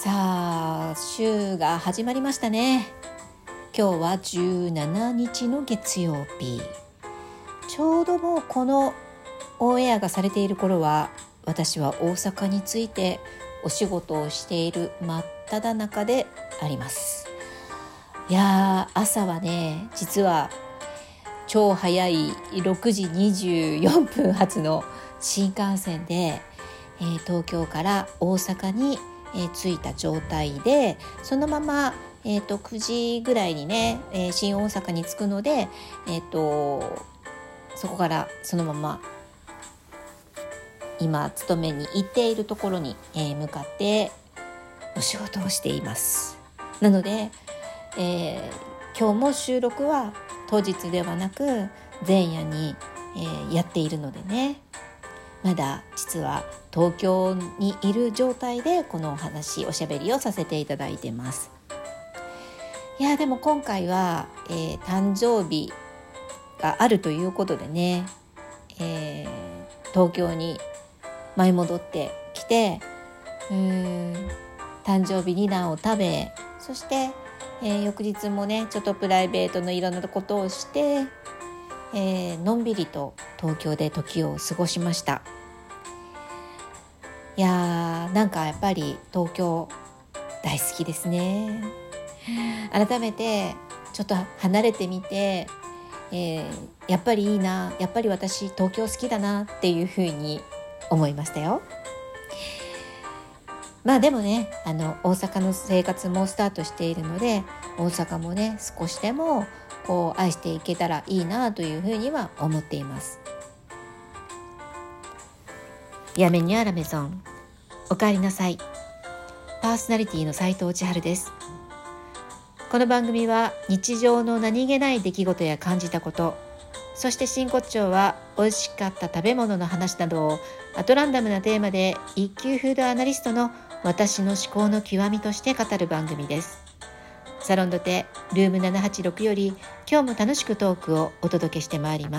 さあ、週が始まりましたね。今日は17日の月曜日。ちょうどもうこのオンエアがされている頃は、私は大阪についてお仕事をしている真っ只中であります。いやー、朝はね、実は超早い6時24分発の新幹線で、東京から大阪に着いた状態で、そのまま、9時ぐらいにね、新大阪に着くので、そこからそのまま今勤めに行っているところに、向かってお仕事をしています。なので、今日も収録は当日ではなく前夜に、やっているのでね、まだ実は東京にいる状態でこのおしゃべりをさせていただいてます。いやでも今回は、誕生日があるということでね、東京に舞い戻ってきて、誕生日ディナーを食べ、そして、翌日もねちょっとプライベートのいろんなことをして、のんびりと東京で時を過ごしました。いやなんかやっぱり東京大好きですね。改めてちょっと離れてみて、やっぱりいいな、やっぱり私東京好きだなっていうふうに思いましたよ。まあでもね、大阪の生活もスタートしているので、大阪もね少しでもこう愛していけたらいいなというふうには思っています。やめにゃらメゾン、おかえりなさい。パーソナリティの斉藤千春です。この番組は日常の何気ない出来事や感じたこと、そして真骨頂は美味しかった食べ物の話などをアトランダムなテーマで一級フードアナリストの私の思考の極みとして語る番組です。サロンドテルーム786より今日も楽しくトークをお届けしてまいります。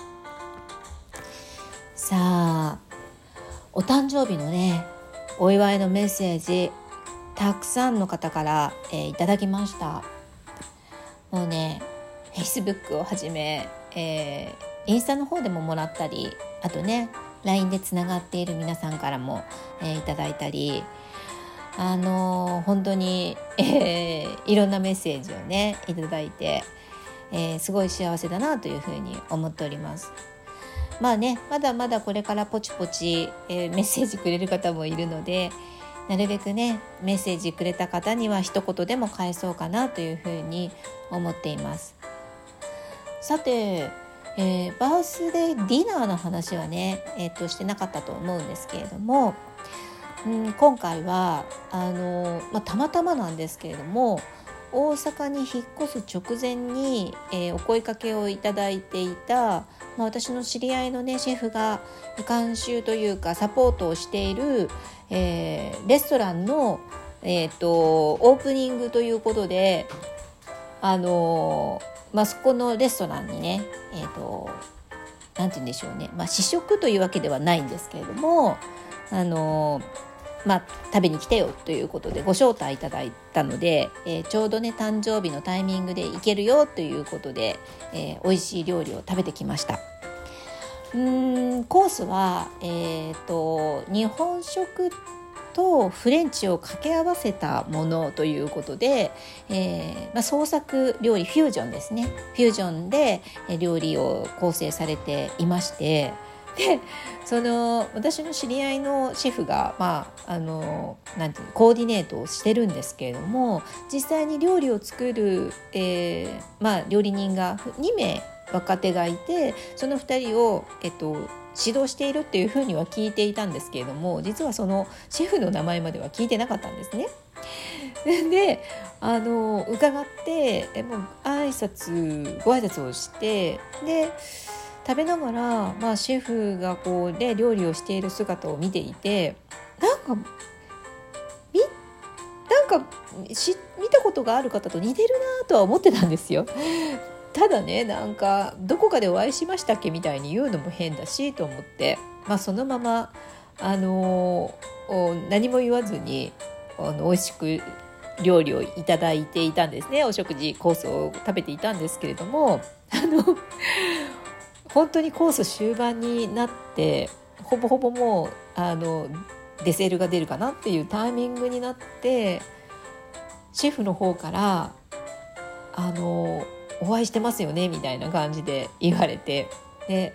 さあ、お誕生日のねお祝いのメッセージたくさんの方から、いただきました。もうね Facebook をはじめ、インスタの方でももらったり、あとね LINE でつながっている皆さんからも、いただいたり、本当に、いろんなメッセージをねいただいて、すごい幸せだなというふうに思っております。まあね、まだまだこれからポチポチ、メッセージくれる方もいるので、なるべくねメッセージくれた方には一言でも返そうかなというふうに思っています。さて、バースデーディナーの話はね、してなかったと思うんですけれども、今回はたまたまなんですけれども、大阪に引っ越す直前に、お声かけをいただいていた、私の知り合いのねシェフが監修というかサポートをしている、レストランの、オープニングということで、そこのレストランにね、なんて言うんでしょうね、試食というわけではないんですけれども、食べに来てよということでご招待いただいたので、ちょうどね誕生日のタイミングで行けるよということで、美味しい料理を食べてきました。コースは、日本食とフレンチを掛け合わせたものということで、創作料理フュージョンですね、フュージョンで料理を構成されていまして、でその私の知り合いのシェフが、なんていうコーディネートをしてるんですけれども、実際に料理を作る、料理人が2名若手がいて、その2人を、指導しているっていうふうには聞いていたんですけれども、実はそのシェフの名前までは聞いてなかったんですね。で伺ってもうご挨拶をして、で食べながら、シェフがこうで料理をしている姿を見ていて、なんか見たことがある方と似てるなとは思ってたんですよ。ただね、なんかどこかでお会いしましたっけみたいに言うのも変だしと思って、そのまま何も言わずに美味しく料理をいただいていたんですね。お食事コースを食べていたんですけれども、本当にコース終盤になってほぼほぼもうデセールが出るかなっていうタイミングになって、シェフの方からお会いしてますよねみたいな感じで言われて、で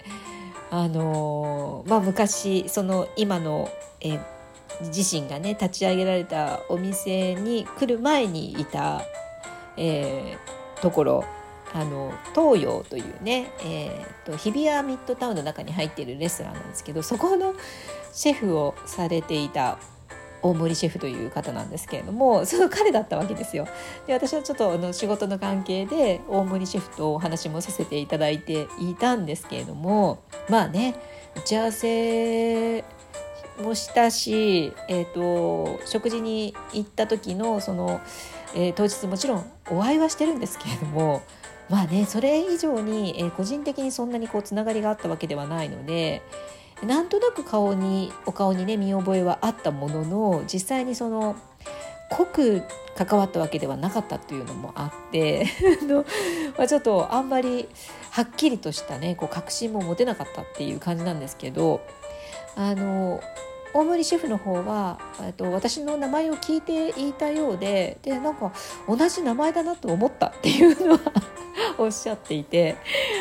昔今の、自身がね立ち上げられたお店に来る前にいた、ところ、東洋というね、日比谷ミッドタウンの中に入っているレストランなんですけど、そこのシェフをされていた大森シェフという方なんですけれども、その彼だったわけですよ。で、私はちょっと仕事の関係で大森シェフとお話もさせていただいていたんですけれども、まあね、打ち合わせもしたし、食事に行った時の当日もちろんお会いはしてるんですけれども、まあね、それ以上に、個人的にそんなにつながりがあったわけではないので、なんとなくお顔にね見覚えはあったものの、実際に濃く関わったわけではなかったというのもあってちょっとあんまりはっきりとしたね確信も持てなかったっていう感じなんですけど、大森シェフの方は私の名前を聞いていたようで、なんか同じ名前だなと思ったっていうのはおっしゃっていて、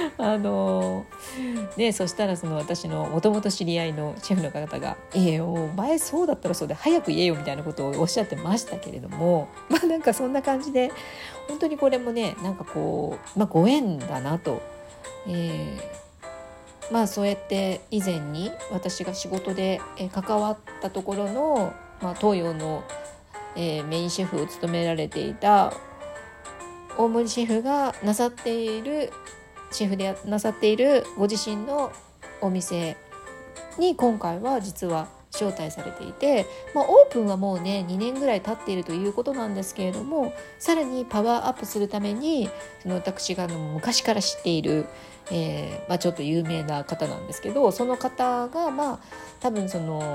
そしたら私のもともと知り合いのシェフの方がお前そうだったらそうで早く言えよみたいなことをおっしゃってましたけれども、なんかそんな感じで本当にこれもねなんかご縁だなと、そうやって以前に私が仕事で関わったところの、東洋の、メインシェフを務められていた大森シェフがなさっているシェフでなさっているご自身のお店に今回は実は招待されていて、オープンはもうね2年ぐらい経っているということなんですけれども、さらにパワーアップするために私が昔から知っている、ちょっと有名な方なんですけど、その方が多分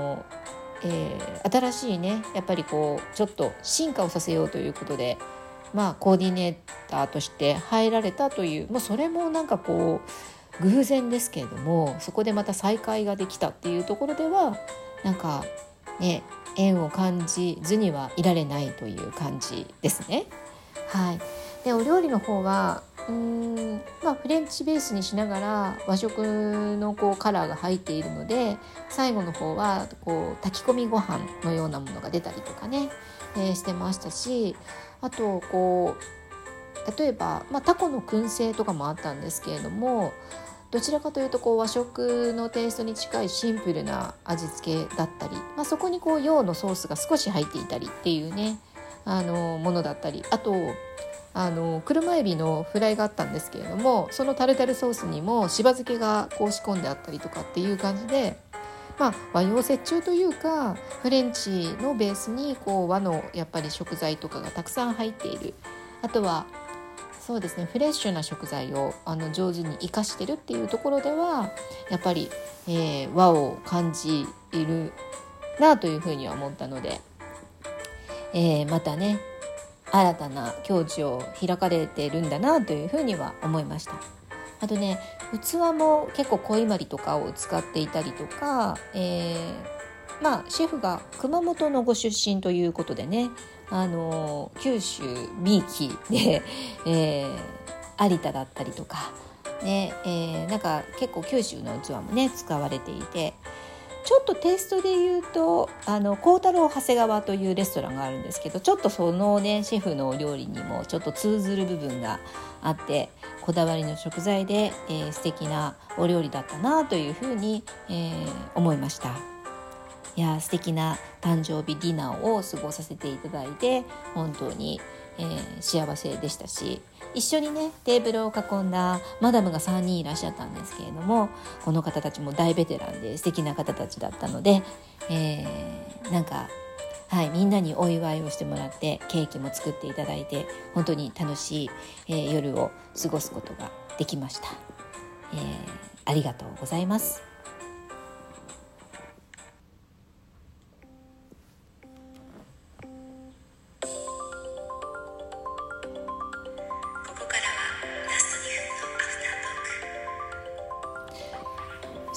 新しいねやっぱりちょっと進化をさせようということでコーディネーターとして入られたという、もうそれもなんか偶然ですけれども、そこでまた再会ができたっていうところではなんかね縁を感じずにはいられないという感じですね。はい。でお料理の方はフレンチベースにしながら和食のカラーが入っているので、最後の方は炊き込みご飯のようなものが出たりとかね、してましたし、あと例えば、タコの燻製とかもあったんですけれども、どちらかというと和食のテイストに近いシンプルな味付けだったり、そこに洋のソースが少し入っていたりっていうねものだったり、あと車エビのフライがあったんですけれども、そのタルタルソースにもしば漬けが仕込んであったりとかっていう感じで、和洋折衷というかフレンチのベースに和のやっぱり食材とかがたくさん入っている、あとはそうですねフレッシュな食材を上手に生かしてるっていうところではやっぱり、和を感じるなというふうには思ったので、またね新たな境地を開かれてるんだなというふうには思いました。あとね器も結構濃いまりとかを使っていたりとか、シェフが熊本のご出身ということでね九州 B 期で、有田だったりとか、ねなんか結構九州の器もね使われていて、ちょっとテイストで言うと幸太郎長谷川というレストランがあるんですけど、ちょっとそのねシェフのお料理にもちょっと通ずる部分があって、こだわりの食材で、素敵なお料理だったなというふうに、思いました。いや素敵な誕生日ディナーを過ごさせていただいて本当に、幸せでしたし、一緒にねテーブルを囲んだマダムが3人いらっしゃったんですけれども、この方たちも大ベテランで素敵な方たちだったので、なんかみんなにお祝いをしてもらってケーキも作っていただいて本当に楽しい、夜を過ごすことができました。ありがとうございます。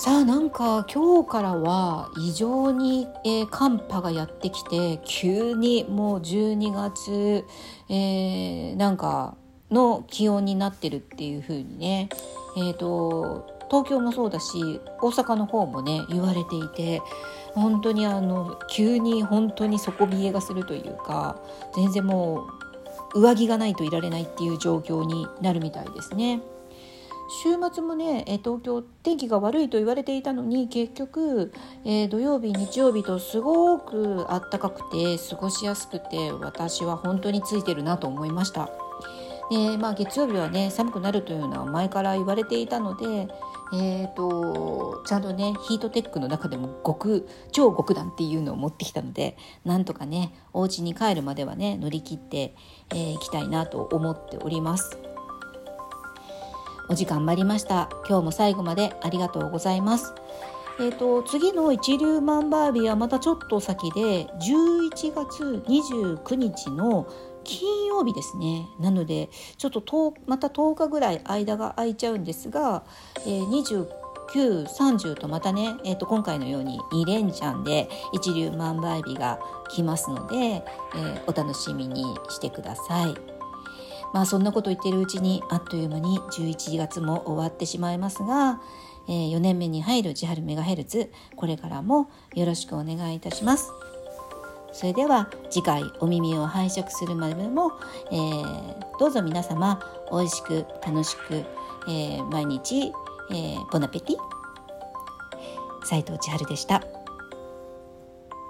さあなんか今日からは異常に、寒波がやってきて急にもう12月、なんかの気温になってるっていう風にね、東京もそうだし大阪の方もね言われていて、本当に急に本当に底冷えがするというか、全然もう上着がないといられないっていう状況になるみたいですね。週末もね、東京天気が悪いと言われていたのに結局、土曜日日曜日とすごく暖かくて過ごしやすくて、私は本当についてるなと思いました。で、月曜日はね寒くなるというのは前から言われていたので、ちゃんとねヒートテックの中でも超極暖っていうのを持ってきたので、なんとかねお家に帰るまではね乗り切っていきたいなと思っております。お時間参りました。今日も最後までありがとうございます。次の一粒万倍日はまたちょっと先で11月29日の金曜日ですね。なのでちょっとまた10日ぐらい間が空いちゃうんですが、29、30とまたね、今回のように2連チャンで一粒万倍日が来ますので、お楽しみにしてください。そんなこと言っているうちにあっという間に11月も終わってしまいますが、4年目に入る千春メガヘルツ、これからもよろしくお願いいたします。それでは次回お耳を拝借するまでも、どうぞ皆様おいしく楽しく、毎日、ボナペティ。斉藤千春でした。